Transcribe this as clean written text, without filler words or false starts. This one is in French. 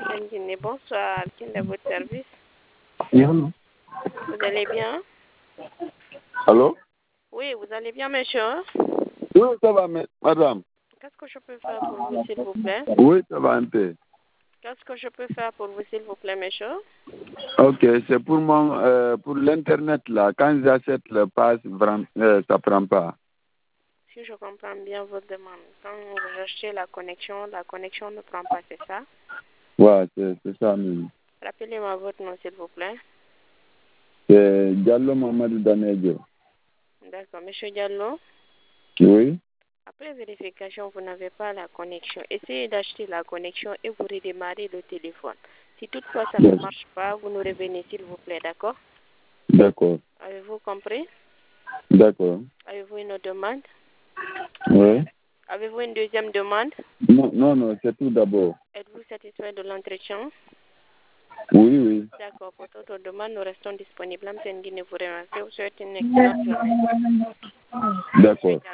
Guinée, bonsoir. Qui est à votre service? Bien. Vous allez bien? Allô? Oui, vous allez bien, monsieur? Oui, ça va, madame. Qu'est-ce que je peux faire pour vous, s'il vous plaît? Oui, ça va un peu. Qu'est-ce que je peux faire pour vous, s'il vous plaît, monsieur? Ok, c'est pour pour l'internet là. Quand j'achète le pass, ça prend pas. Si je comprends bien votre demande, quand vous achetez la connexion ne prend pas, c'est ça? Ouais, c'est ça même. Rappelez-moi votre nom, s'il vous plaît. C'est Diallo Mamadou Danejo. D'accord, monsieur Diallo. Oui. Après vérification, vous n'avez pas la connexion. Essayez d'acheter la connexion et vous redémarrez le téléphone. Si toutefois ça ne marche pas, vous nous revenez, s'il vous plaît, d'accord? D'accord. Avez-vous compris? D'accord. Avez-vous une autre demande? Oui. Avez-vous une deuxième demande? Non, c'est tout d'abord. Êtes-vous satisfait de l'entretien? Oui, oui. D'accord, pour toute autre demande, nous restons disponibles. Guinée vous remercie. Vous souhaite une excellente journée. D'accord.